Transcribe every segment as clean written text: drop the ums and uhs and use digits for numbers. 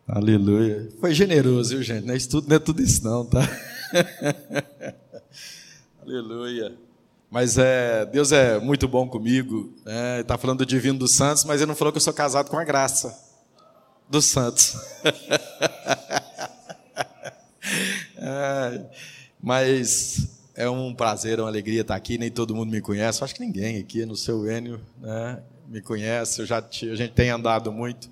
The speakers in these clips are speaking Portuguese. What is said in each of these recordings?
Aleluia. Foi generoso, viu, gente? Não é tudo isso não, tá? Aleluia. Mas Deus é muito bom comigo. Ele está falando do divino dos santos, mas ele não falou que eu sou casado com a graça dos santos. Mas é um prazer, é uma alegria estar aqui. Nem todo mundo me conhece. Acho que ninguém aqui no seu Enio, né, me conhece. A gente tem andado muito.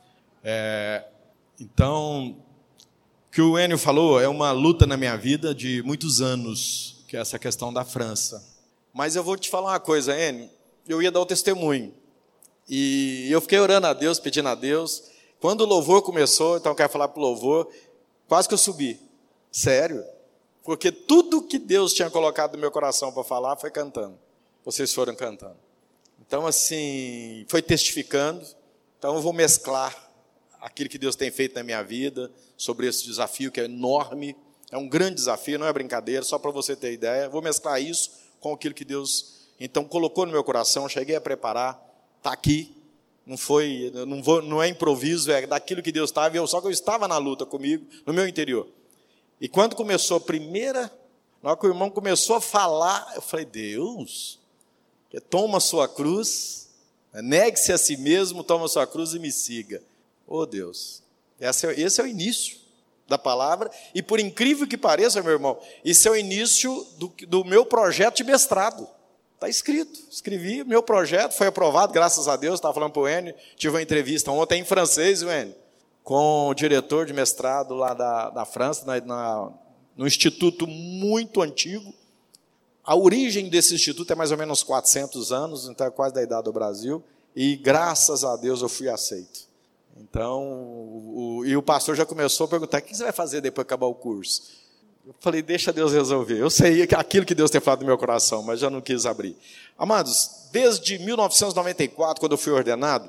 Então, o que o Enio falou é uma luta na minha vida de muitos anos, que é essa questão da França. Mas eu vou te falar uma coisa, Enio. Eu ia dar o testemunho. E eu fiquei orando a Deus, pedindo a Deus. Quando o louvor começou, então eu quero falar para o louvor, quase que eu subi. Sério. Porque tudo que Deus tinha colocado no meu coração para falar foi cantando. Vocês foram cantando. Então, assim, foi testificando. Então, eu vou mesclar aquilo que Deus tem feito na minha vida, sobre esse desafio que é enorme. É um grande desafio, não é brincadeira, só para você ter ideia. Vou mesclar isso com aquilo que Deus, então, colocou no meu coração. Cheguei a preparar, está aqui. Não é improviso, é daquilo que Deus estava. Só que eu estava na luta comigo, no meu interior. E quando começou a primeira, na hora que o irmão começou a falar, eu falei, Deus, toma a sua cruz, negue-se a si mesmo, toma a sua cruz e me siga. Oh, Deus, esse é o início da palavra, e por incrível que pareça, meu irmão, esse é o início do meu projeto de mestrado. Está escrito, escrevi, meu projeto foi aprovado, graças a Deus. Estava falando para o Enio, tive uma entrevista ontem em francês, Enio, com o diretor de mestrado lá da França, num instituto muito antigo. A origem desse instituto é mais ou menos 400 anos, então é quase da idade do Brasil, e graças a Deus eu fui aceito. Então, o pastor já começou a perguntar, o que você vai fazer depois de acabar o curso? Eu falei, deixa Deus resolver. Eu sei aquilo que Deus tem falado no meu coração, mas já não quis abrir. Amados, desde 1994, quando eu fui ordenado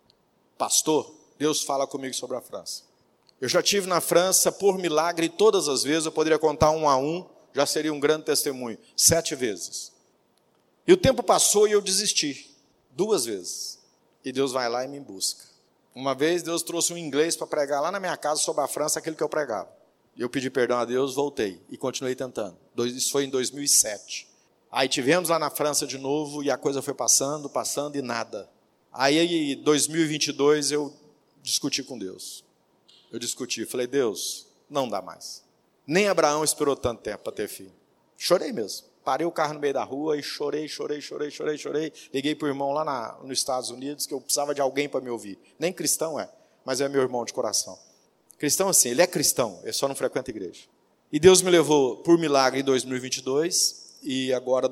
pastor, Deus fala comigo sobre a França. Eu já estive na França, por milagre, todas as vezes, eu poderia contar 1 a 1, já seria um grande testemunho, 7 vezes. E o tempo passou e eu desisti, 2 vezes. E Deus vai lá e me busca. Uma vez Deus trouxe um inglês para pregar lá na minha casa sobre a França, aquilo que eu pregava. Eu pedi perdão a Deus, voltei e continuei tentando. Isso foi em 2007. Aí tivemos lá na França de novo e a coisa foi passando e nada. Aí em 2022 eu discuti com Deus. Falei, Deus, não dá mais. Nem Abraão esperou tanto tempo para ter filho. Chorei mesmo. Parei o carro no meio da rua e chorei. Liguei para o irmão lá nos Estados Unidos, que eu precisava de alguém para me ouvir. Nem cristão mas é meu irmão de coração. Cristão assim, ele é cristão, ele só não frequenta a igreja. E Deus me levou por milagre em 2022 e agora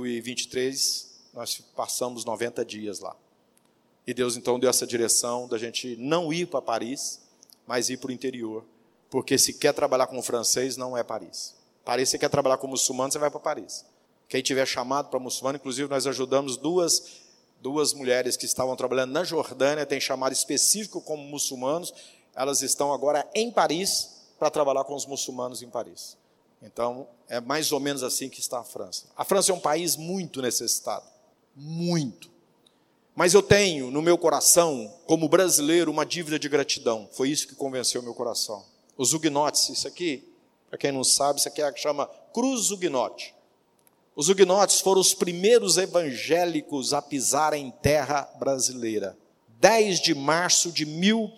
2023 nós passamos 90 dias lá. E Deus então deu essa direção da gente não ir para Paris, mas ir para o interior. Porque se quer trabalhar com francês, não é Paris. Paris, se quer trabalhar com muçulmano, você vai para Paris. Quem tiver chamado para muçulmano, inclusive nós ajudamos duas mulheres que estavam trabalhando na Jordânia, tem chamado específico como muçulmanos. Elas estão agora em Paris para trabalhar com os muçulmanos em Paris. Então, é mais ou menos assim que está a França. A França é um país muito necessitado. Muito. Mas eu tenho no meu coração, como brasileiro, uma dívida de gratidão. Foi isso que convenceu o meu coração. Os huguenotes, isso aqui, para quem não sabe, isso aqui é a que chama Cruz Huguenote. Os huguenotes foram os primeiros evangélicos a pisar em terra brasileira. 10 de março de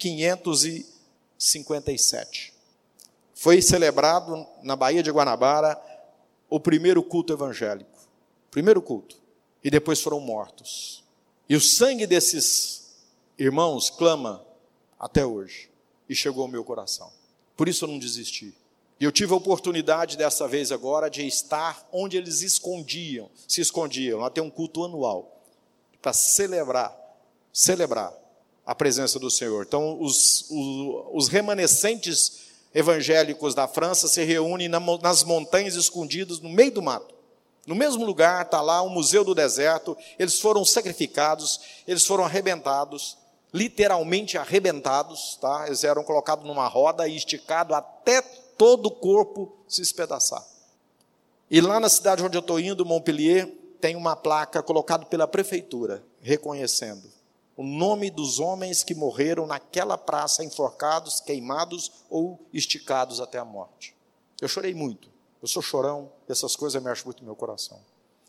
1557. Foi celebrado na Baía de Guanabara o primeiro culto evangélico. Primeiro culto. E depois foram mortos. E o sangue desses irmãos clama até hoje. E chegou ao meu coração. Por isso eu não desisti. E eu tive a oportunidade dessa vez agora de estar onde eles se escondiam. Lá tem um culto anual para celebrar a presença do Senhor. Então, os remanescentes evangélicos da França se reúnem nas montanhas escondidas, no meio do mato. No mesmo lugar está lá o Museu do Deserto. Eles foram sacrificados, eles foram arrebentados, literalmente arrebentados, tá? Eles eram colocados numa roda e esticados até todo o corpo se espedaçar. E lá na cidade onde eu estou indo, Montpellier, tem uma placa colocada pela prefeitura, reconhecendo o nome dos homens que morreram naquela praça, enforcados, queimados ou esticados até a morte. Eu chorei muito. Eu sou chorão, essas coisas mexem muito no meu coração.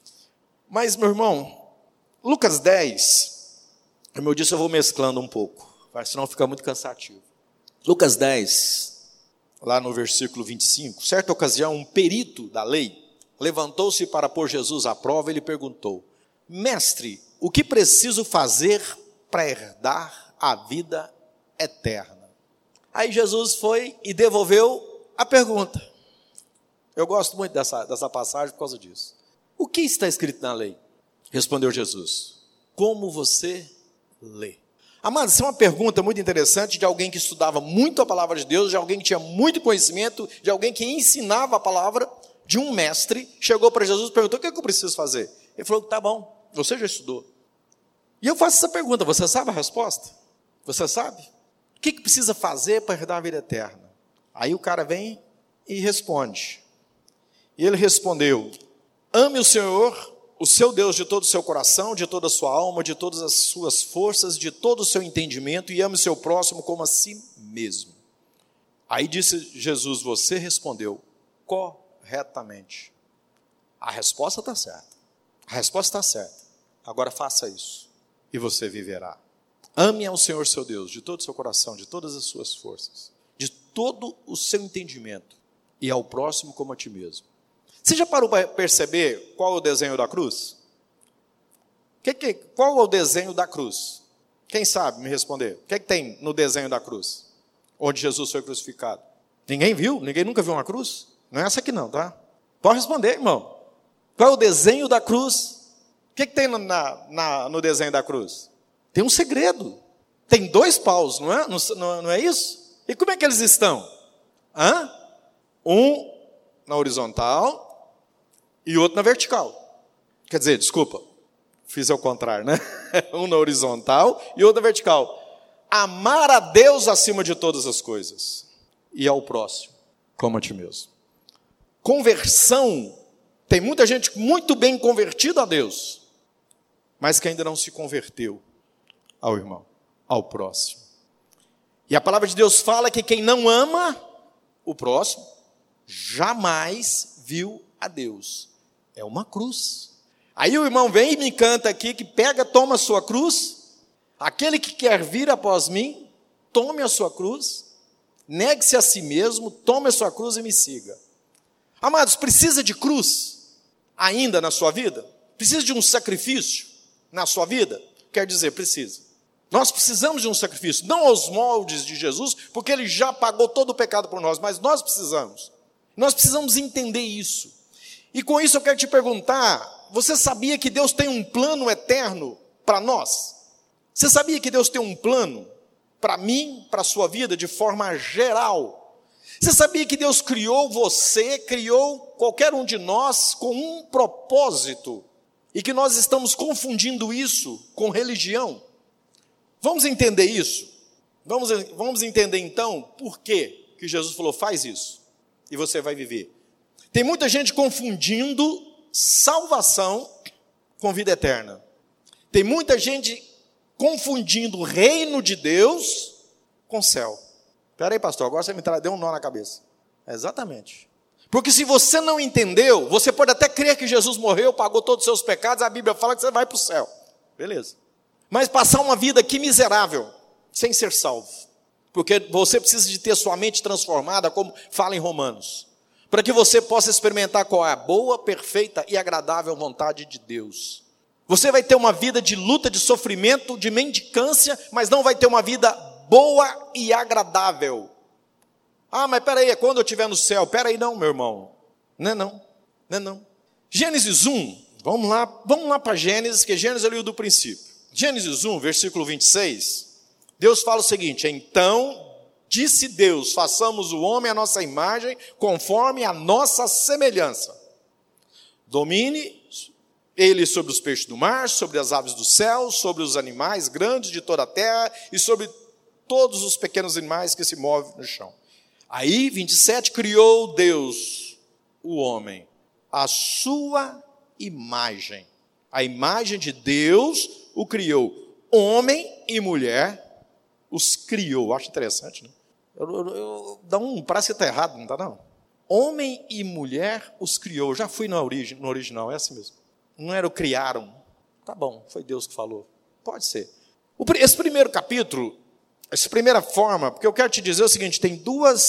Mas, meu irmão, Lucas 10, como eu disse, eu vou mesclando um pouco, senão fica muito cansativo. Lucas 10, lá no versículo 25, certa ocasião, um perito da lei levantou-se para pôr Jesus à prova e lhe perguntou: Mestre, o que preciso fazer para herdar a vida eterna? Aí Jesus foi e devolveu a pergunta. Eu gosto muito dessa passagem por causa disso. O que está escrito na lei? Respondeu Jesus: como você lê? Amados, essa é uma pergunta muito interessante de alguém que estudava muito a palavra de Deus, de alguém que tinha muito conhecimento, de alguém que ensinava a palavra, de um mestre. Chegou para Jesus e perguntou: o que é que eu preciso fazer? Ele falou: tá bom, você já estudou. E eu faço essa pergunta: você sabe a resposta? Você sabe? O que precisa fazer para herdar a vida eterna? Aí o cara vem e responde. E ele respondeu: ame o Senhor, o seu Deus, de todo o seu coração, de toda a sua alma, de todas as suas forças, de todo o seu entendimento, e ame o seu próximo como a si mesmo. Aí disse Jesus: você respondeu corretamente. A resposta está certa. A resposta está certa. Agora faça isso e você viverá. Ame ao Senhor seu Deus de todo o seu coração, de todas as suas forças, de todo o seu entendimento, e ao próximo como a ti mesmo. Você já parou para perceber qual é o desenho da cruz? Qual é o desenho da cruz? Quem sabe me responder? O que tem no desenho da cruz? Onde Jesus foi crucificado? Ninguém viu? Ninguém nunca viu uma cruz? Não é essa aqui não, tá? Pode responder, irmão. Qual é o desenho da cruz? O que tem no desenho da cruz? Tem um segredo. Tem 2 paus, não é? Não é isso? E como é que eles estão? Um na horizontal e outro na vertical. Quer dizer, desculpa, fiz ao contrário, né? Um na horizontal e outro na vertical. Amar a Deus acima de todas as coisas e ao próximo como a ti mesmo. Conversão, tem muita gente muito bem convertida a Deus, mas que ainda não se converteu ao irmão, ao próximo. E a palavra de Deus fala que quem não ama o próximo jamais viu a Deus. É uma cruz. Aí o irmão vem e me canta aqui que toma a sua cruz. Aquele que quer vir após mim, tome a sua cruz, negue-se a si mesmo, tome a sua cruz e me siga. Amados, precisa de cruz ainda na sua vida? Precisa de um sacrifício na sua vida? Quer dizer, precisa. Nós precisamos de um sacrifício, não aos moldes de Jesus, porque Ele já pagou todo o pecado por nós, mas nós precisamos. Nós precisamos entender isso. E com isso eu quero te perguntar: você sabia que Deus tem um plano eterno para nós? Você sabia que Deus tem um plano para mim, para a sua vida, de forma geral? Você sabia que Deus criou você, criou qualquer um de nós com um propósito, e que nós estamos confundindo isso com religião? Vamos entender isso? Vamos entender então por que Jesus falou: faz isso e você vai viver. Tem muita gente confundindo salvação com vida eterna. Tem muita gente confundindo o reino de Deus com céu. Espera aí, pastor, agora você me deu um nó na cabeça. Exatamente. Porque se você não entendeu, você pode até crer que Jesus morreu, pagou todos os seus pecados, a Bíblia fala que você vai para o céu. Beleza. Mas passar uma vida aqui miserável, sem ser salvo. Porque você precisa de ter sua mente transformada, como fala em Romanos, para que você possa experimentar qual é a boa, perfeita e agradável vontade de Deus. Você vai ter uma vida de luta, de sofrimento, de mendicância, mas não vai ter uma vida boa e agradável. Mas peraí, é quando eu estiver no céu? Peraí, não, meu irmão. Não é não. Gênesis 1, vamos lá para Gênesis, que Gênesis é o livro do princípio. Gênesis 1, versículo 26, Deus fala o seguinte: então disse Deus, façamos o homem à nossa imagem, conforme a nossa semelhança. Domine ele sobre os peixes do mar, sobre as aves do céu, sobre os animais grandes de toda a terra e sobre todos os pequenos animais que se movem no chão. Aí, 27, criou Deus o homem, a sua imagem. A imagem de Deus o criou. homem e mulher os criou. Acho interessante, né? Parece que está errado, não está não? Homem e mulher os criou. Já fui no original, é assim mesmo. Não era o criaram. Tá bom, foi Deus que falou. Pode ser. Esse primeiro capítulo, essa primeira forma, porque eu quero te dizer o seguinte, tem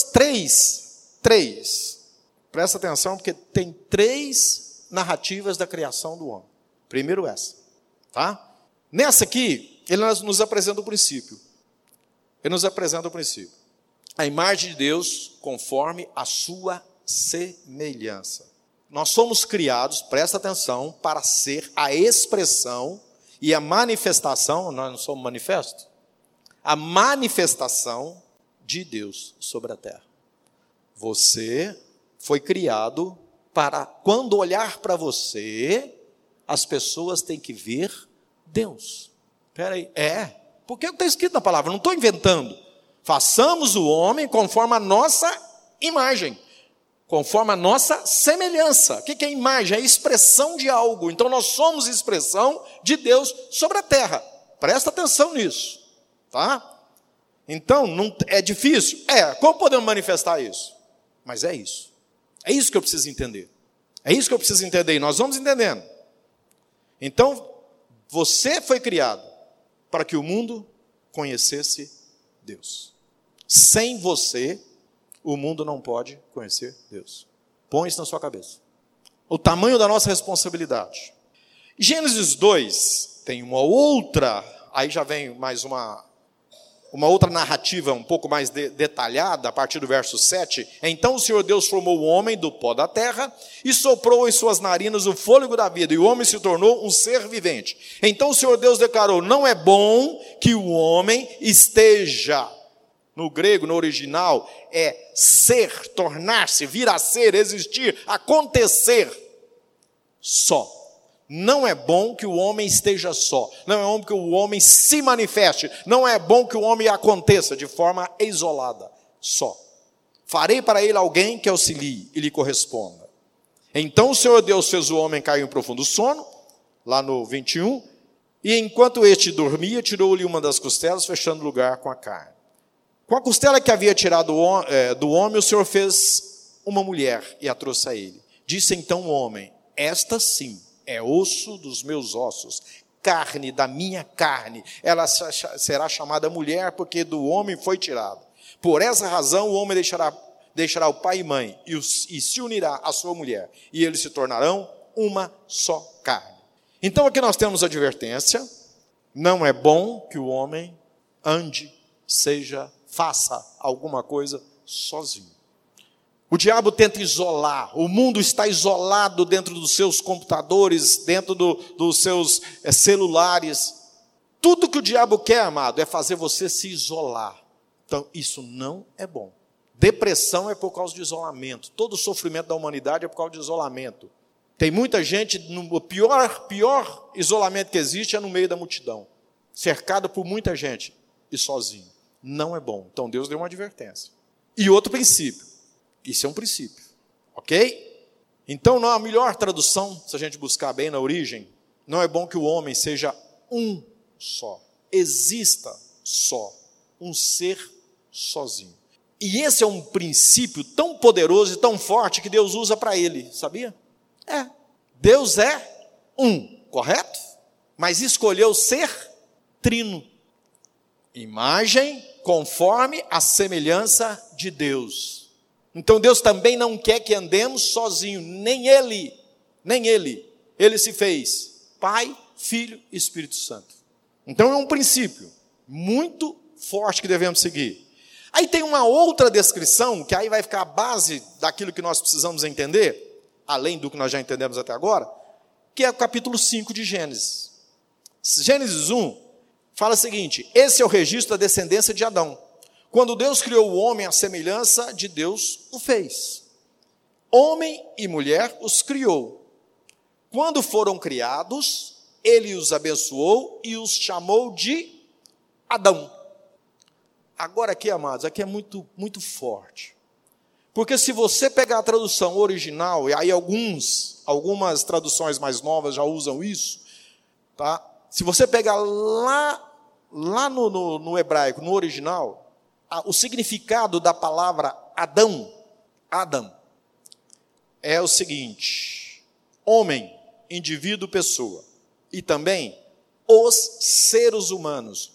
três. Presta atenção, porque tem 3 narrativas da criação do homem. Primeiro essa, tá? Nessa aqui, ele nos apresenta o princípio. Ele nos apresenta o princípio. A imagem de Deus conforme a sua semelhança. Nós somos criados, presta atenção, para ser a expressão e a manifestação, nós não somos manifesto? A manifestação de Deus sobre a terra. Você foi criado para, quando olhar para você, as pessoas têm que ver Deus. Espera aí, porque está escrito na palavra, não estou inventando. Façamos o homem conforme a nossa imagem, conforme a nossa semelhança. O que é imagem? É a expressão de algo. Então nós somos expressão de Deus sobre a terra. Presta atenção nisso, tá? Então, não, é difícil? Como podemos manifestar isso? Mas é isso. É isso que eu preciso entender. É isso que eu preciso entender e nós vamos entendendo. Então, você foi criado para que o mundo conhecesse Deus. Sem você, o mundo não pode conhecer Deus. Põe isso na sua cabeça. O tamanho da nossa responsabilidade. Gênesis 2 tem uma outra, aí já vem mais uma outra narrativa um pouco mais detalhada, a partir do verso 7. Então o Senhor Deus formou o homem do pó da terra e soprou em suas narinas o fôlego da vida, e o homem se tornou um ser vivente. Então o Senhor Deus declarou, não é bom que o homem esteja, no grego, no original, é ser, tornar-se, vir a ser, existir, acontecer, só. Não é bom que o homem esteja só. Não é bom que o homem se manifeste. Não é bom que o homem aconteça de forma isolada, só. Farei para ele alguém que auxilie e lhe corresponda. Então o Senhor Deus fez o homem cair em profundo sono, lá no 21, e enquanto este dormia, tirou-lhe uma das costelas, fechando o lugar com a carne. Com a costela que havia tirado do homem, o Senhor fez uma mulher e a trouxe a ele. Disse então o homem, esta sim é osso dos meus ossos, carne da minha carne. Ela será chamada mulher, porque do homem foi tirada. Por essa razão o homem deixará o pai e mãe e se unirá à sua mulher, e eles se tornarão uma só carne. Então aqui nós temos a advertência, não é bom que o homem faça alguma coisa sozinho. O diabo tenta isolar, o mundo está isolado dentro dos seus computadores, dentro dos seus celulares. Tudo que o diabo quer, amado, é fazer você se isolar. Então, isso não é bom. Depressão é por causa de isolamento. Todo o sofrimento da humanidade é por causa de isolamento. Tem muita gente, o pior isolamento que existe é no meio da multidão. Cercado por muita gente e sozinho. Não é bom. Então, Deus deu uma advertência. E outro princípio. Isso é um princípio, ok? Então, a melhor tradução, se a gente buscar bem na origem, não é bom que o homem seja um só, exista só, um ser sozinho. E esse é um princípio tão poderoso e tão forte que Deus usa para ele, sabia? Deus é um, correto? Mas escolheu ser trino. Imagem conforme a semelhança de Deus. Então Deus também não quer que andemos sozinhos, nem Ele. Ele se fez Pai, Filho e Espírito Santo. Então é um princípio muito forte que devemos seguir. Aí tem uma outra descrição, que aí vai ficar a base daquilo que nós precisamos entender, além do que nós já entendemos até agora, que é o capítulo 5 de Gênesis. Gênesis 1 fala o seguinte, esse é o registro da descendência de Adão. Quando Deus criou o homem, à semelhança de Deus o fez. Homem e mulher os criou. Quando foram criados, ele os abençoou e os chamou de Adão. Agora aqui, amados, aqui é muito, muito forte. Porque se você pegar a tradução original, e aí algumas traduções mais novas já usam isso, tá? Se você pegar lá lá no hebraico, no original, o significado da palavra Adão, Adam, é o seguinte: homem, indivíduo, pessoa, e também os seres humanos,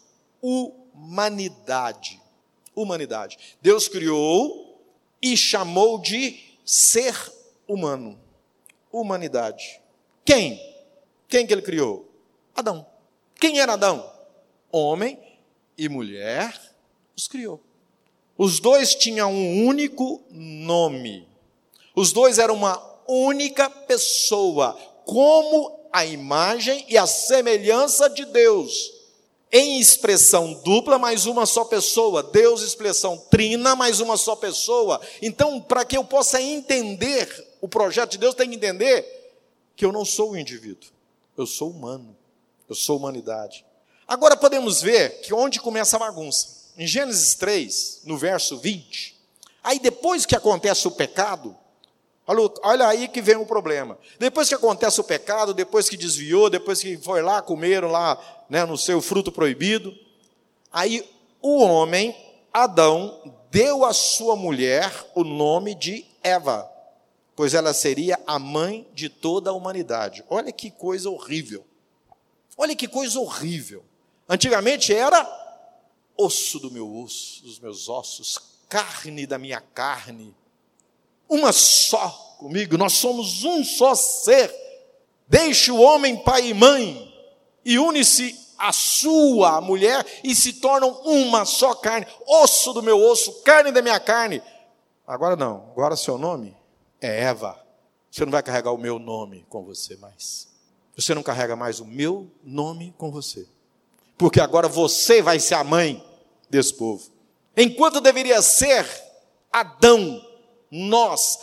humanidade. Humanidade. Deus criou e chamou de ser humano. Humanidade. Quem? Quem que ele criou? Adão. Quem era Adão? Homem e mulher os criou. Os dois tinham um único nome. Os dois eram uma única pessoa, como a imagem e a semelhança de Deus. Em expressão dupla, mas uma só pessoa. Deus, expressão trina, mas uma só pessoa. Então, para que eu possa entender o projeto de Deus, tem que entender que eu não sou um indivíduo. Eu sou humano. Eu sou humanidade. Agora podemos ver que onde começa a bagunça. Em Gênesis 3, no verso 20, aí depois que acontece o pecado, olha aí que vem o problema. Depois que acontece o pecado, depois que desviou, depois que foi lá, comeram lá, né, no seu fruto proibido, aí o homem, Adão, deu à sua mulher o nome de Eva, pois ela seria a mãe de toda a humanidade. Olha que coisa horrível. Olha que coisa horrível. Antigamente era osso do meu osso, dos meus ossos, carne da minha carne, uma só comigo, nós somos um só ser. Deixe o homem pai e mãe e une-se a sua mulher e se tornam uma só carne, osso do meu osso, carne da minha carne. Agora não, agora seu nome é Eva. Você não vai carregar o meu nome com você mais. Você não carrega mais o meu nome com você. Porque agora você vai ser a mãe desse povo. Enquanto deveria ser Adão, nós,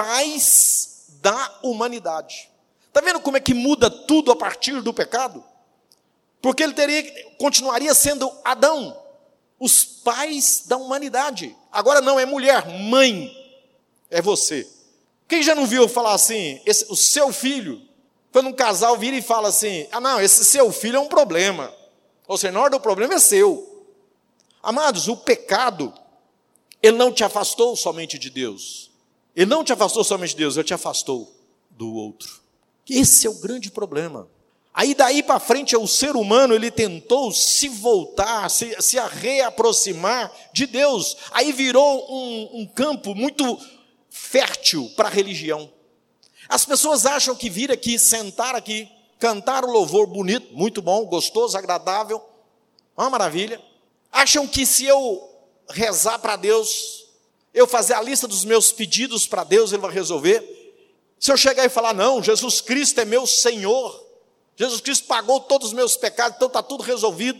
pais da humanidade. Está vendo como é que muda tudo a partir do pecado? Porque ele continuaria sendo Adão, os pais da humanidade. Agora não é mulher, mãe, é você. Quem já não viu falar assim, o seu filho, quando um casal vira e fala assim, não, esse seu filho é um problema. Ou seja, na hora do problema é seu. Amados, o pecado, ele não te afastou somente de Deus. Ele não te afastou somente de Deus, ele te afastou do outro. Esse é o grande problema. Aí daí para frente, o ser humano, ele tentou se voltar, se reaproximar de Deus. Aí virou um campo muito fértil para a religião. As pessoas acham que vir aqui, sentar aqui, cantar o louvor bonito, muito bom, gostoso, agradável, uma maravilha. Acham que se eu rezar para Deus, eu fazer a lista dos meus pedidos para Deus, Ele vai resolver. Se eu chegar e falar, não, Jesus Cristo é meu Senhor, Jesus Cristo pagou todos os meus pecados, então está tudo resolvido.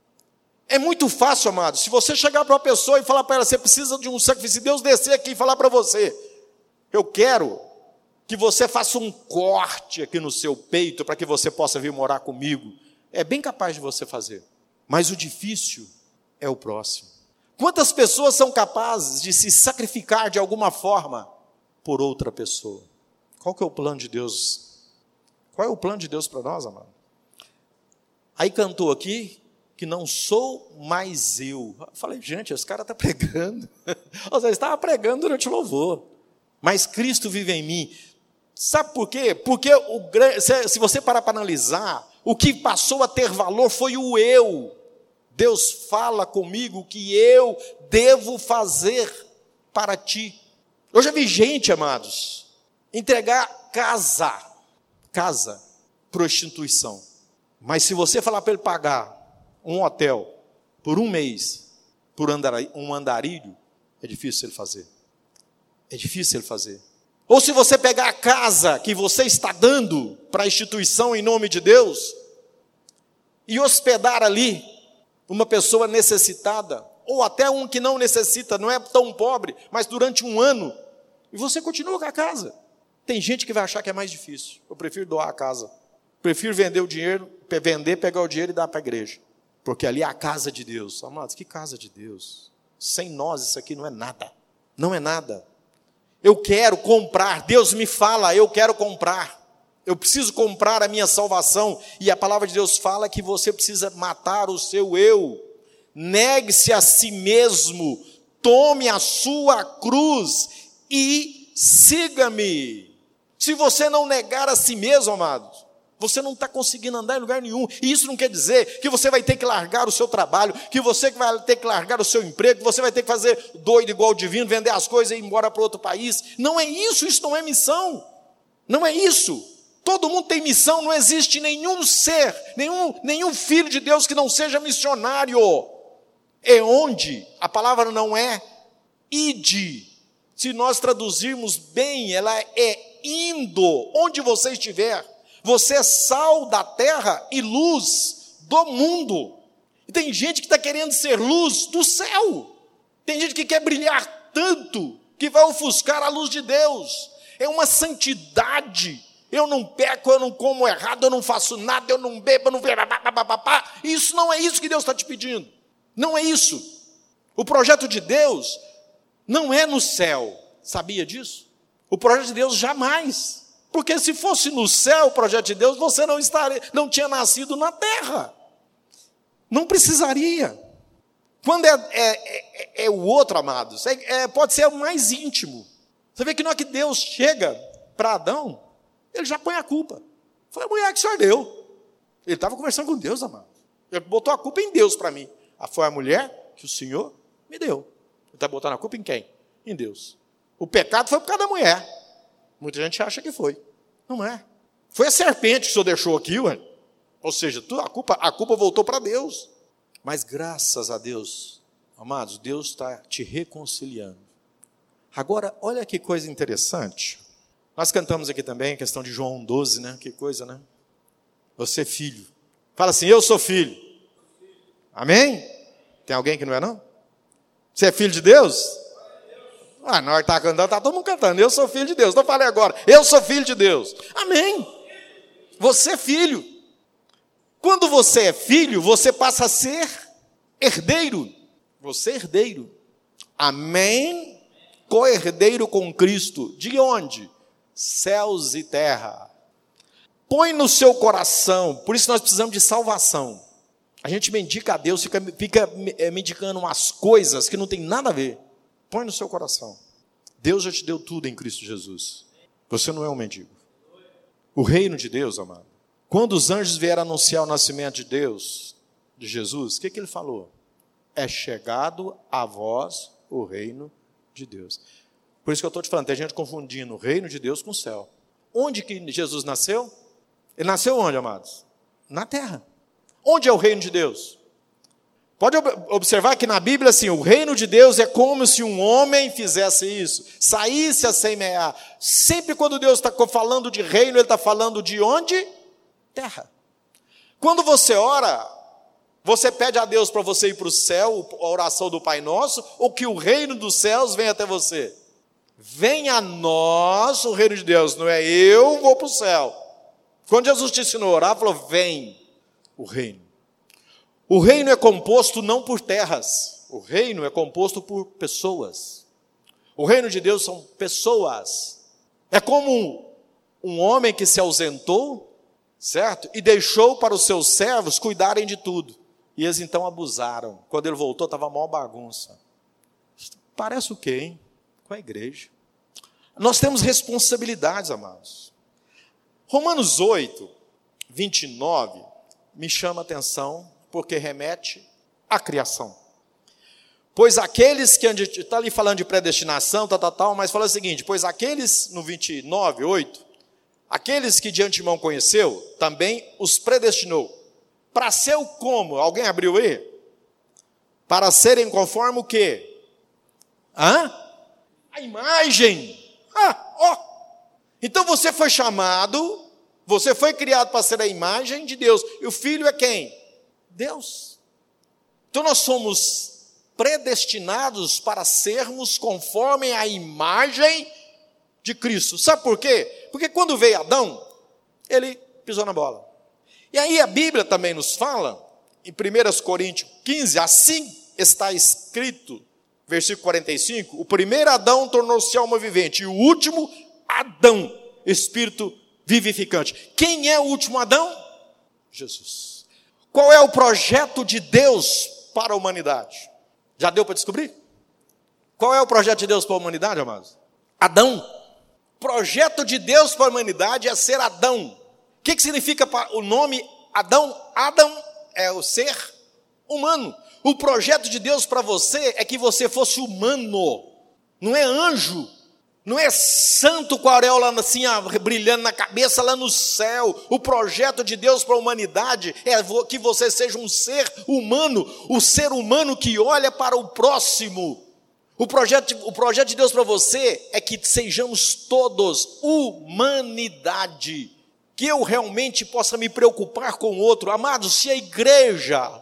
É muito fácil, amados. Se você chegar para uma pessoa e falar para ela, você precisa de um sacrifício, Deus descer aqui e falar para você, eu quero que você faça um corte aqui no seu peito, para que você possa vir morar comigo. É bem capaz de você fazer. Mas o difícil é o próximo. Quantas pessoas são capazes de se sacrificar de alguma forma por outra pessoa? Qual que é o plano de Deus? Qual é o plano de Deus para nós, amado? Aí cantou aqui que não sou mais eu. Eu falei, gente, esse cara está pregando. Ou seja, estava pregando durante o louvor. Mas Cristo vive em mim. Sabe por quê? Porque se você parar para analisar, o que passou a ter valor foi o eu. Deus fala comigo que eu devo fazer para ti. Eu já vi gente, amados, entregar casa, prostituição. Mas se você falar para ele pagar um hotel por um mês, por um andarilho, é difícil ele fazer. É difícil ele fazer. Ou se você pegar a casa que você está dando para a instituição em nome de Deus e hospedar ali uma pessoa necessitada, ou até um que não necessita, não é tão pobre, mas durante um ano, e você continua com a casa. Tem gente que vai achar que é mais difícil. Eu prefiro doar a casa. Prefiro vender o dinheiro, pegar o dinheiro e dar para a igreja. Porque ali é a casa de Deus. Amados, que casa de Deus? Sem nós isso aqui não é nada. Não é nada. Eu quero comprar. Deus me fala, eu quero comprar. Eu preciso comprar a minha salvação. E a palavra de Deus fala que você precisa matar o seu eu. Negue-se a si mesmo. Tome a sua cruz e siga-me. Se você não negar a si mesmo, amados, você não está conseguindo andar em lugar nenhum. E isso não quer dizer que você vai ter que largar o seu trabalho, que você vai ter que largar o seu emprego, que você vai ter que fazer doido igual o divino, vender as coisas e ir embora para outro país. Não é isso, isso não é missão. Não é isso. Todo mundo tem missão, não existe nenhum ser, nenhum filho de Deus que não seja missionário. É onde a palavra não é ide. Se nós traduzirmos bem, ela é indo, onde você estiver. Você é sal da terra e luz do mundo. E tem gente que está querendo ser luz do céu. Tem gente que quer brilhar tanto que vai ofuscar a luz de Deus. É uma santidade. Eu não peco, eu não como errado, eu não faço nada, eu não bebo, eu não... Isso não é isso que Deus está te pedindo. Não é isso. O projeto de Deus não é no céu. Sabia disso? O projeto de Deus jamais. Porque se fosse no céu o projeto de Deus, você não tinha nascido na terra. Não precisaria. Quando é o outro, amados, pode ser o mais íntimo. Você vê que na hora que Deus chega para Adão, ele já põe a culpa. Foi a mulher que o Senhor deu. Ele estava conversando com Deus, amado. Ele botou a culpa em Deus para mim. Foi a mulher que o Senhor me deu. Ele está botando a culpa em quem? Em Deus. O pecado foi por causa da mulher. Muita gente acha que foi. Não é. Foi a serpente que o Senhor deixou aqui, ué. Ou seja, a culpa voltou para Deus. Mas graças a Deus, amados, Deus está te reconciliando. Agora, olha que coisa interessante. Nós cantamos aqui também a questão de João 12, né? Que coisa, né? Você é filho. Fala assim, eu sou filho. Amém? Tem alguém que não é, não? Você é filho de Deus? Nós estamos cantando, está todo mundo cantando. Eu sou filho de Deus. Então falei agora, eu sou filho de Deus. Amém? Você é filho. Quando você é filho, você passa a ser herdeiro. Você é herdeiro. Amém? Co-herdeiro com Cristo. De onde? Céus e terra. Põe no seu coração. Por isso nós precisamos de salvação. A gente mendiga a Deus, fica mendicando umas coisas que não tem nada a ver. Põe no seu coração. Deus já te deu tudo em Cristo Jesus. Você não é um mendigo. O reino de Deus, amado. Quando os anjos vieram anunciar o nascimento de Deus, de Jesus, o que ele falou? É chegado a vós o reino de Deus. Por isso que eu estou te falando, tem gente confundindo o reino de Deus com o céu. Onde que Jesus nasceu? Ele nasceu onde, amados? Na terra. Onde é o reino de Deus? Pode observar que na Bíblia, assim, o reino de Deus é como se um homem fizesse isso, saísse a semear. Sempre quando Deus está falando de reino, Ele está falando de onde? Terra. Quando você ora, você pede a Deus para você ir para o céu, a oração do Pai Nosso, ou que o reino dos céus venha até você? Venha a nós o reino de Deus, não é eu vou para o céu. Quando Jesus te ensinou a orar, falou, vem o reino. O reino é composto não por terras, o reino é composto por pessoas. O reino de Deus são pessoas. É como um homem que se ausentou, certo? E deixou para os seus servos cuidarem de tudo. E eles então abusaram. Quando ele voltou, estava a maior bagunça. Parece o quê, hein? Com a igreja. Nós temos responsabilidades, amados. Romanos 8, 29, me chama a atenção, porque remete à criação. Pois aqueles que, está ali falando de predestinação, mas fala o seguinte, pois aqueles, no 29, 8, aqueles que de antemão conheceu, também os predestinou. Para ser o como? Alguém abriu aí? Para serem conforme o quê? A imagem. Então você foi chamado, você foi criado para ser a imagem de Deus. E o filho é quem? Deus. Então nós somos predestinados para sermos conforme a imagem de Cristo. Sabe por quê? Porque quando veio Adão, ele pisou na bola. E aí a Bíblia também nos fala, em 1 Coríntios 15, assim está escrito, versículo 45, o primeiro Adão tornou-se alma vivente, e o último Adão, espírito vivificante. Quem é o último Adão? Jesus. Qual é o projeto de Deus para a humanidade? Já deu para descobrir? Qual é o projeto de Deus para a humanidade, amados? Adão. O projeto de Deus para a humanidade é ser Adão. O que significa o nome Adão? Adão é o ser humano. O projeto de Deus para você é que você fosse humano. Não é anjo. Não é santo com a auréola assim, brilhando na cabeça lá no céu. O projeto de Deus para a humanidade é que você seja um ser humano. O ser humano que olha para o próximo. O projeto de Deus para você é que sejamos todos humanidade. Que eu realmente possa me preocupar com o outro. Amados, se a igreja,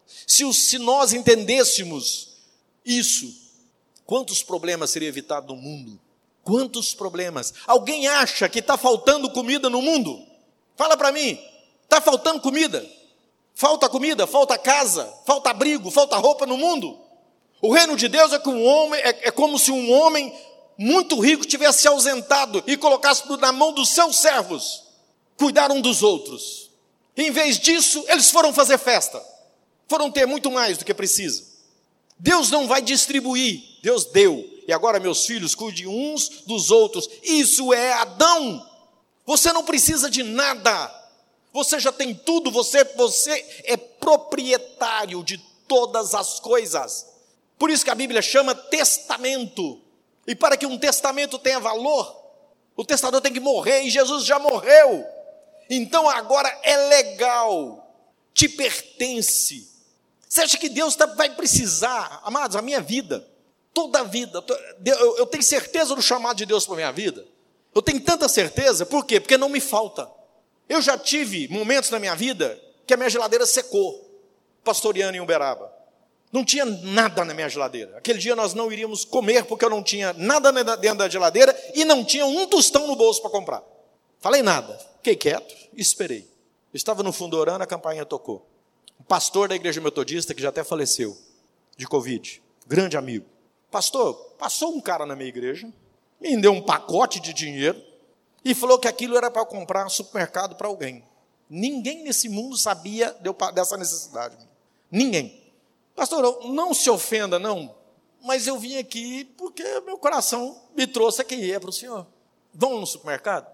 se nós entendêssemos isso, quantos problemas seriam evitados no mundo? Quantos problemas? Alguém acha que está faltando comida no mundo? Fala para mim, está faltando comida? Falta comida, falta casa, falta abrigo, falta roupa no mundo? O reino de Deus é como se um homem muito rico tivesse se ausentado e colocasse na mão dos seus servos, cuidar um dos outros. Em vez disso, eles foram fazer festa, foram ter muito mais do que precisa. Deus não vai distribuir, Deus deu. E agora, meus filhos, cuide uns dos outros. Isso é Adão. Você não precisa de nada. Você já tem tudo. Você é proprietário de todas as coisas. Por isso que a Bíblia chama testamento. E para que um testamento tenha valor, o testador tem que morrer. E Jesus já morreu. Então agora é legal. Te pertence. Você acha que Deus vai precisar? Amados, a minha vida... Toda a vida, eu tenho certeza do chamado de Deus para a minha vida. Eu tenho tanta certeza, por quê? Porque não me falta. Eu já tive momentos na minha vida que a minha geladeira secou, pastoreando em Uberaba. Não tinha nada na minha geladeira. Aquele dia nós não iríamos comer porque eu não tinha nada dentro da geladeira e não tinha um tostão no bolso para comprar. Falei nada, fiquei quieto e esperei. Eu estava no fundo orando, a campainha tocou. Um pastor da igreja metodista que já até faleceu de Covid, grande amigo. Pastor, passou um cara na minha igreja, me deu um pacote de dinheiro e falou que aquilo era para eu comprar um supermercado para alguém. Ninguém nesse mundo sabia dessa necessidade. Ninguém. Pastor, não se ofenda, não, mas eu vim aqui porque meu coração me trouxe aqui, é para o senhor. Vamos no supermercado?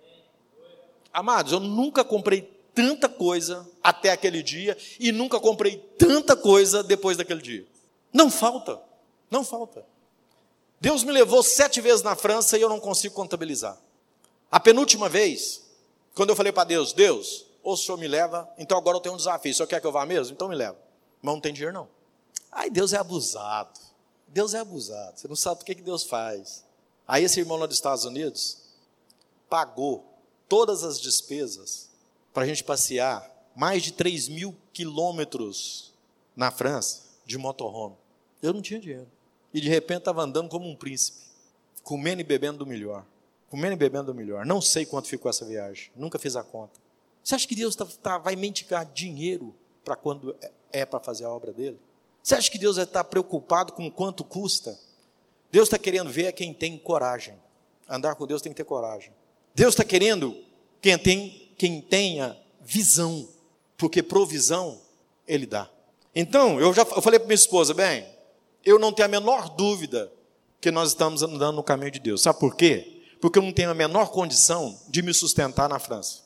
Amados, eu nunca comprei tanta coisa até aquele dia e nunca comprei tanta coisa depois daquele dia. Não falta. Não falta. Deus me levou 7 vezes na França e eu não consigo contabilizar. A penúltima vez, quando eu falei para Deus, ou o senhor me leva, então agora eu tenho um desafio. O senhor quer que eu vá mesmo? Então me leva. Mas não tem dinheiro não. Ai, Deus é abusado. Deus é abusado. Você não sabe o que Deus faz. Aí esse irmão lá dos Estados Unidos pagou todas as despesas para a gente passear mais de 3.000 quilômetros na França de motorhome. Eu não tinha dinheiro. E de repente estava andando como um príncipe, comendo e bebendo do melhor. Comendo e bebendo do melhor. Não sei quanto ficou essa viagem. Nunca fiz a conta. Você acha que Deus vai mendigar dinheiro para quando é para fazer a obra dele? Você acha que Deus vai estar preocupado com quanto custa? Deus está querendo ver quem tem coragem. Andar com Deus tem que ter coragem. Deus está querendo quem tenha visão. Porque provisão Ele dá. Então, eu falei para minha esposa, bem... Eu não tenho a menor dúvida que nós estamos andando no caminho de Deus. Sabe por quê? Porque eu não tenho a menor condição de me sustentar na França.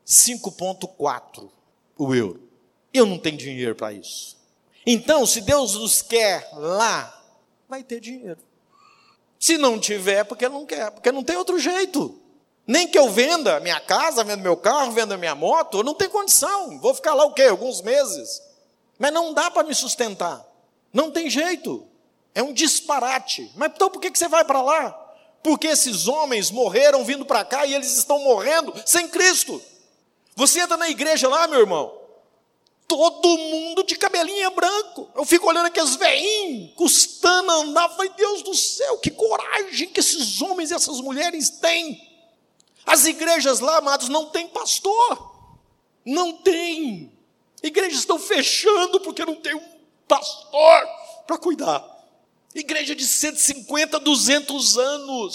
5,4 o euro. Eu não tenho dinheiro para isso. Então, se Deus nos quer lá, vai ter dinheiro. Se não tiver, porque não quer, porque não tem outro jeito. Nem que eu venda minha casa, venda meu carro, venda minha moto, eu não tenho condição. Vou ficar lá o quê? Alguns meses. Mas não dá para me sustentar. Não tem jeito. É um disparate. Mas então por que você vai para lá? Porque esses homens morreram vindo para cá e eles estão morrendo sem Cristo. Você entra na igreja lá, meu irmão, todo mundo de cabelinho branco. Eu fico olhando aqueles veinhos, custando andar. Falei, Deus do céu, que coragem que esses homens e essas mulheres têm. As igrejas lá, amados, não tem pastor. Não tem. Igrejas estão fechando porque não tem um pastor para cuidar. Igreja de 150, 200 anos.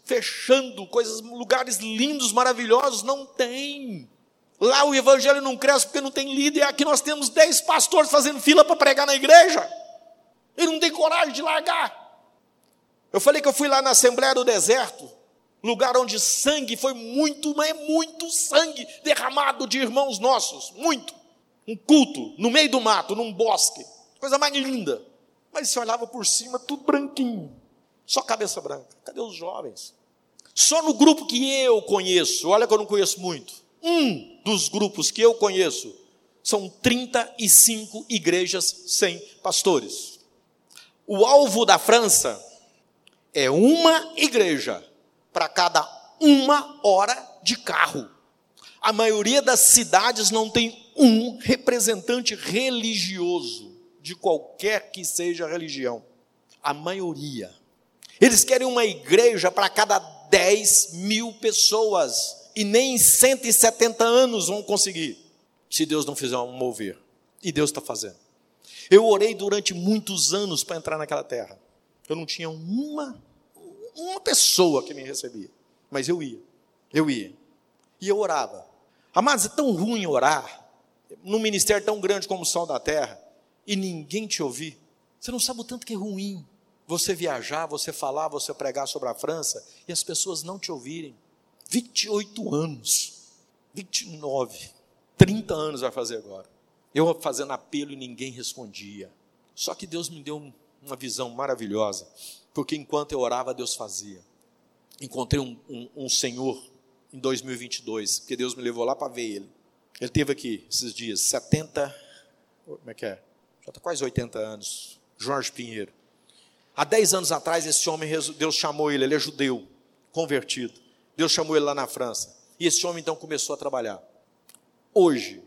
fechando, lugares lindos, maravilhosos, não tem. Lá o evangelho não cresce porque não tem líder. Aqui nós temos 10 pastores fazendo fila para pregar na igreja. Ele não tem coragem de largar. Eu falei que eu fui lá na Assembleia do Deserto, lugar onde sangue foi muito, mas é muito sangue derramado de irmãos nossos, muito. Um culto, no meio do mato, num bosque, coisa mais linda. Mas você olhava por cima, tudo branquinho, só cabeça branca. Cadê os jovens? Só no grupo que eu conheço, olha que eu não conheço muito, um dos grupos que eu conheço, são 35 igrejas sem pastores. O alvo da França é uma igreja para cada 1 hora de carro. A maioria das cidades não tem um representante religioso, de qualquer que seja a religião. A maioria. Eles querem uma igreja para cada 10 mil pessoas, e nem em 170 anos vão conseguir, se Deus não fizer um mover. E Deus está fazendo. Eu orei durante muitos anos para entrar naquela terra. Eu não tinha uma pessoa que me recebia, mas eu ia, e eu orava. Amados, é tão ruim orar, num ministério tão grande como o Sal da Terra, e ninguém te ouvir. Você não sabe o tanto que é ruim, você viajar, você falar, você pregar sobre a França, e as pessoas não te ouvirem. 28 anos, 29, 30 anos vai fazer agora, eu fazendo apelo e ninguém respondia. Só que Deus me deu uma visão maravilhosa, porque enquanto eu orava, Deus fazia. Encontrei um senhor em 2022, porque Deus me levou lá para ver ele. Ele esteve aqui esses dias, 70, como é que é? Já está quase 80 anos, Jorge Pinheiro. Há 10 anos atrás, esse homem, Deus chamou ele é judeu, convertido. Deus chamou ele lá na França. E esse homem então começou a trabalhar. Hoje,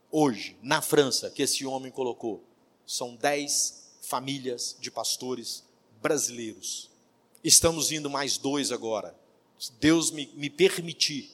na França, que esse homem colocou, são 10 famílias de pastores brasileiros. Estamos indo mais 2 agora. Deus me permitir,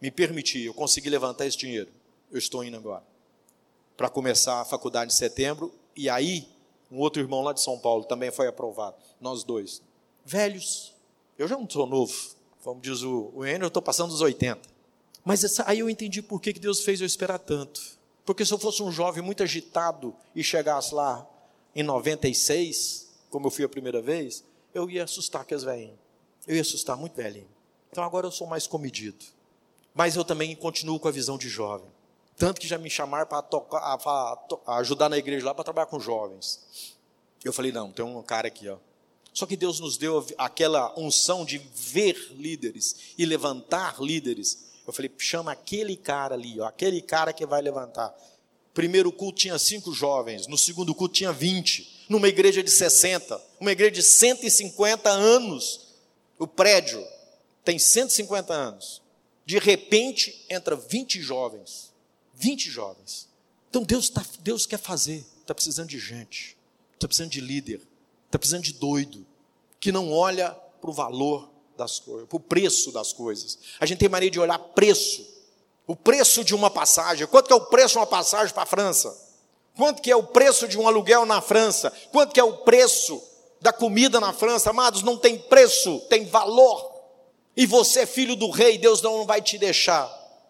eu consegui levantar esse dinheiro. Eu estou indo agora, para começar a faculdade em setembro, e aí, um outro irmão lá de São Paulo também foi aprovado, nós 2. Velhos, eu já não sou novo, como diz o Enio, eu estou passando dos 80. Mas aí eu entendi por que Deus fez eu esperar tanto. Porque se eu fosse um jovem muito agitado e chegasse lá em 96, como eu fui a primeira vez, eu ia assustar aqueles velhinhos. Eu ia assustar muito velhinho. Então agora eu sou mais comedido. Mas eu também continuo com a visão de jovem. Tanto que já me chamaram para ajudar na igreja lá para trabalhar com jovens. Eu falei, não, tem um cara aqui, ó. Só que Deus nos deu aquela unção de ver líderes e levantar líderes. Eu falei, chama aquele cara ali, ó, aquele cara que vai levantar. Primeiro culto tinha 5 jovens, no segundo culto tinha 20, numa igreja de 60, uma igreja de 150 anos. O prédio tem 150 anos. De repente, entra 20 jovens. 20 jovens. Então Deus quer fazer, está precisando de gente, está precisando de líder. Está precisando de doido, que não olha para o valor das coisas, para o preço das coisas. A gente tem mania de olhar preço, o preço de uma passagem. Quanto que é o preço de uma passagem para a França? Quanto que é o preço de um aluguel na França? Quanto que é o preço da comida na França? Amados, não tem preço, tem valor. E você é filho do rei, Deus não vai te deixar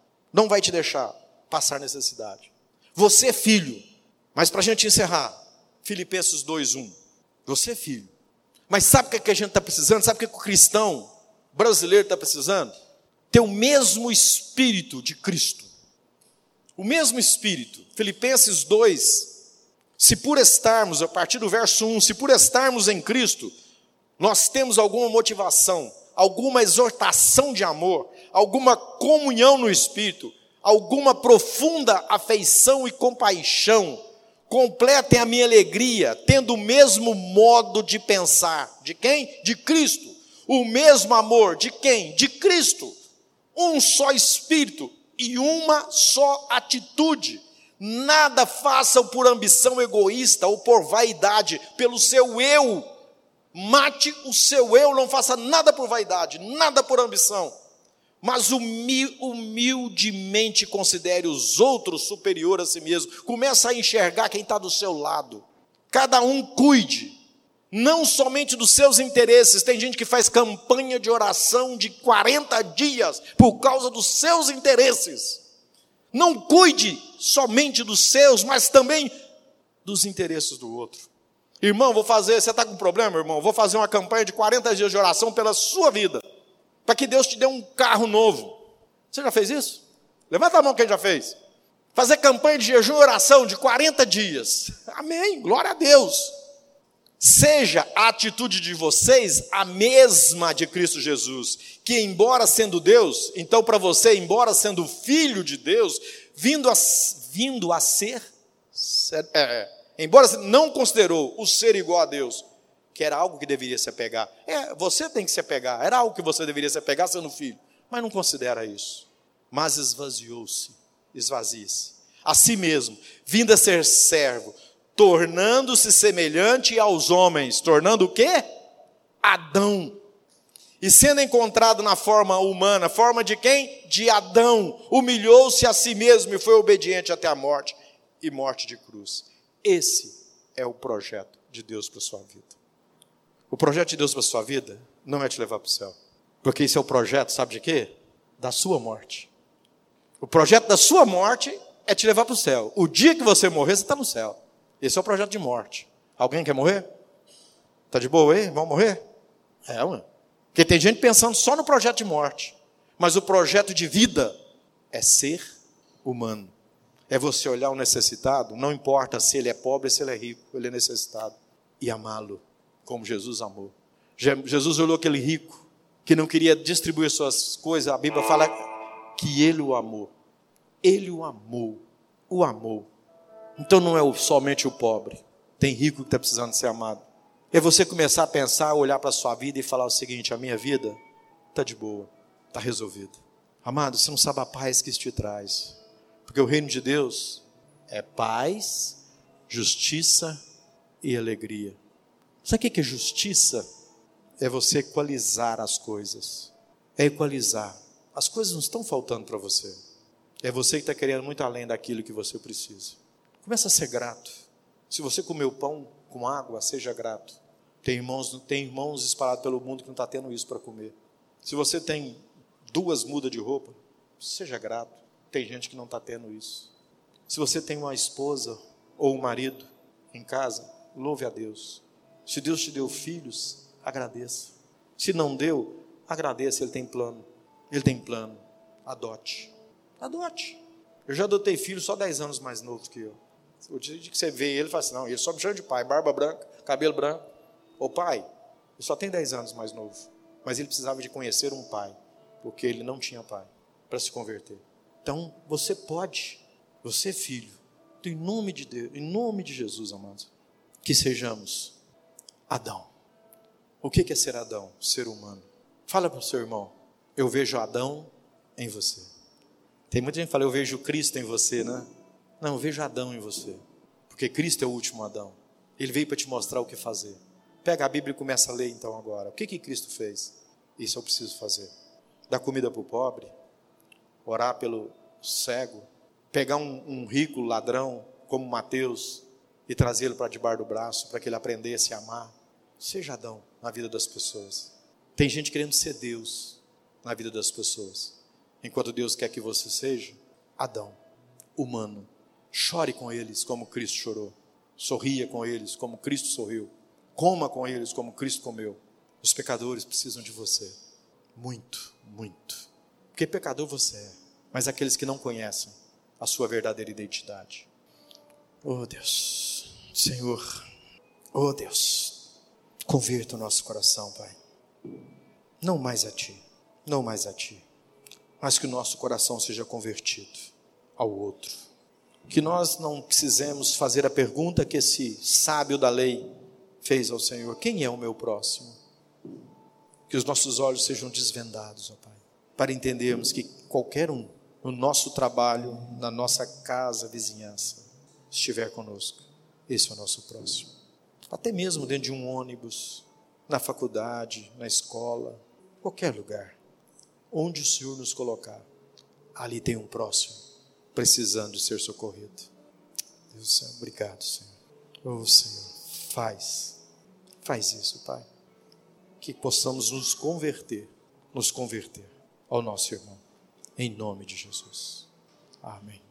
passar necessidade. Você é filho. Mas para a gente encerrar, Filipenses 2:1. Você é filho. Mas sabe o que a gente está precisando? Sabe o que o cristão brasileiro está precisando? Ter o mesmo espírito de Cristo. O mesmo espírito. Filipenses 2. Se por estarmos, a partir do verso 1, se por estarmos em Cristo, nós temos alguma motivação, alguma exortação de amor, alguma comunhão no espírito, alguma profunda afeição e compaixão, completem a minha alegria, tendo o mesmo modo de pensar. De quem? De Cristo. O mesmo amor. De quem? De Cristo. Um só espírito e uma só atitude. Nada façam por ambição egoísta ou por vaidade, pelo seu eu. Mate o seu eu, não faça nada por vaidade, nada por ambição. Mas humildemente considere os outros superior a si mesmo. Começa a enxergar quem está do seu lado. Cada um cuide não somente dos seus interesses. Tem gente que faz campanha de oração de 40 dias por causa dos seus interesses. Não cuide somente dos seus, mas também dos interesses do outro. Irmão, você está com problema, irmão? Vou fazer uma campanha de 40 dias de oração pela sua vida, para que Deus te dê um carro novo. Você já fez isso? Levanta a mão quem já fez. Fazer campanha de jejum e oração de 40 dias. Amém, glória a Deus. Seja a atitude de vocês a mesma de Cristo Jesus, que embora sendo Deus, então para você, embora sendo filho de Deus, embora não considerou o ser igual a Deus, que era algo que deveria se apegar. Você tem que se apegar, era algo que você deveria se apegar sendo filho, mas não considera isso. Mas esvazie-se a si mesmo, vindo a ser servo, tornando-se semelhante aos homens, tornando o quê? Adão. E sendo encontrado na forma humana, forma de quem? De Adão, humilhou-se a si mesmo e foi obediente até a morte, e morte de cruz. Esse é o projeto de Deus para a sua vida. O projeto de Deus para a sua vida não é te levar para o céu, porque esse é o projeto, sabe de quê? Da sua morte. O projeto da sua morte é te levar para o céu. O dia que você morrer, você está no céu. Esse é o projeto de morte. Alguém quer morrer? Está de boa aí? Vamos morrer? Mano. Porque tem gente pensando só no projeto de morte. Mas o projeto de vida é ser humano. É você olhar o necessitado, não importa se ele é pobre, se ele é rico, ele é necessitado, e amá-lo como Jesus amou. Jesus olhou aquele rico que não queria distribuir suas coisas. A Bíblia fala que ele o amou. Ele o amou. Então não é somente o pobre. Tem rico que está precisando ser amado. É você começar a pensar, olhar para a sua vida e falar o seguinte: a minha vida está de boa, está resolvida. Amado, você não sabe a paz que isso te traz. Porque o reino de Deus é paz, justiça e alegria. Sabe o que é justiça? É você equalizar as coisas. É equalizar. As coisas não estão faltando para você. É você que está querendo muito além daquilo que você precisa. Começa a ser grato. Se você comeu pão com água, seja grato. Tem irmãos espalhados pelo mundo que não está tendo isso para comer. Se você tem 2 mudas de roupa, seja grato. Tem gente que não está tendo isso. Se você tem uma esposa ou um marido em casa, louve a Deus. Se Deus te deu filhos, agradeça. Se não deu, agradeça, Ele tem plano. Ele tem plano. Adote. Eu já adotei filho só 10 anos mais novo que eu. O dia que você vê ele, fala assim: não, ele só me chama de pai, barba branca, cabelo branco. Ô pai, ele só tem 10 anos mais novo. Mas ele precisava de conhecer um pai, porque ele não tinha pai para se converter. Então, você pode, você filho, em nome de Deus, em nome de Jesus, amados, que sejamos Adão. O que é ser Adão? Ser humano. Fala para o seu irmão: eu vejo Adão em você. Tem muita gente que fala: eu vejo Cristo em você, né? Não, eu vejo Adão em você. Porque Cristo é o último Adão. Ele veio para te mostrar o que fazer. Pega a Bíblia e começa a ler então agora. O que Cristo fez? Isso eu preciso fazer. Dar comida para o pobre, orar pelo cego, pegar um rico ladrão como Mateus e trazê-lo para debaixo do braço, para que ele aprendesse a amar. Seja Adão na vida das pessoas. Tem gente querendo ser Deus na vida das pessoas, enquanto Deus quer que você seja Adão, humano. Chore com eles como Cristo chorou. Sorria com eles como Cristo sorriu. Coma com eles como Cristo comeu. Os pecadores precisam de você. Muito, muito. Porque pecador você é. Mas aqueles que não conhecem a sua verdadeira identidade. Oh Deus, Senhor, oh Deus, converta o nosso coração, Pai. Não mais a Ti, não mais a Ti, mas que o nosso coração seja convertido ao outro. Que nós não precisemos fazer a pergunta que esse sábio da lei fez ao Senhor: quem é o meu próximo? Que os nossos olhos sejam desvendados, ó Pai, para entendermos que qualquer um, no nosso trabalho, na nossa casa, vizinhança, estiver conosco, esse é o nosso próximo. Até mesmo dentro de um ônibus, na faculdade, na escola, qualquer lugar, onde o Senhor nos colocar, ali tem um próximo, precisando de ser socorrido. Deus, Senhor, obrigado, Senhor. Oh, Senhor, faz Faz isso, Pai. Que possamos nos converter ao nosso irmão. Em nome de Jesus. Amém.